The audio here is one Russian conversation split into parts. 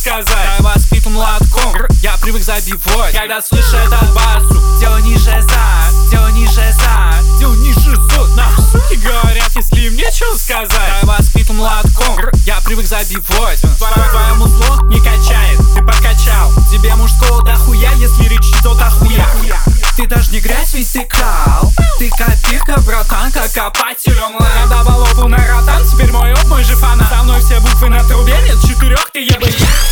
сказать. Я воспитан молотком, я привык забивать. Когда слышу этот басу, дело ниже за, дело ниже за, дело ниже за. Нахуй суки говорят, если им нечего сказать. Я воспитан молотком, я привык забивать. Твоему зло не качает, ты подкачал. Тебе мужского дохуя, если речь идет о хуях. Ты даже не грязь, весь ты кал. Ты копирка, братан, как копателем. Я давал опу на ротан, теперь мой оп, мой же фанат. Со мной все буквы на трубе, нет четырех, ты ебать.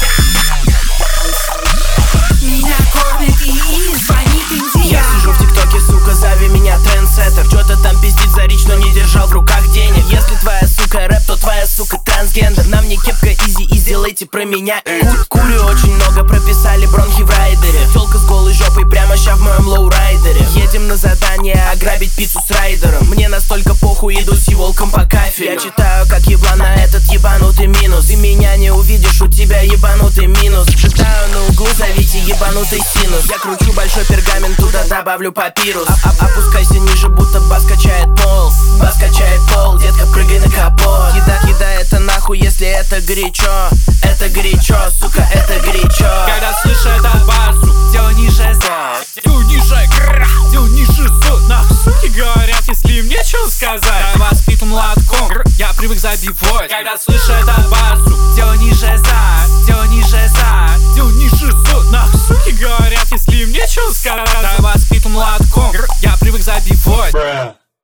Меня кормит и звонит Индия. Я сижу в тиктоке, сука, зови меня трендсеттер. Чё-то там пиздит за речь, но не держал в руках денег. Если твоя сука рэп, то твоя сука трансгендер. На мне кепка изи и сделайте про меня. Курю очень много, прописали бронхи в райдере. Тёлка с голой жопой прямо ща в моем лоурайдере. Едем на задание ограбить пиццу с райдером. Мне настолько похуй, иду с волком по кафелю. Я читаю как еблан на этот ебанутый минус. Ты меня не увидишь, у тебя ебанутый минус. Читаю на углу, зовите ебанутый синус. Я кручу большой пергамент, туда добавлю папирус. Опускайся ниже, будто бас качает пол. Бас качает пол, детка, прыгай на капот. Кидай это нахуй, если это горячо. Это горячо, сука, это горячо. Когда слышу этот басу, дело ниже за, дело ниже, дело ниже за. Нахуй суки говорят, если им нечего сказать. Я воспитан молотком, я привык забивать. Когда слышу этот басу, дело ниже за, дело ниже за, дело ниже за. Нахуй суки говорят, если им нечего сказать. Я воспитан молотком, я привык забивать.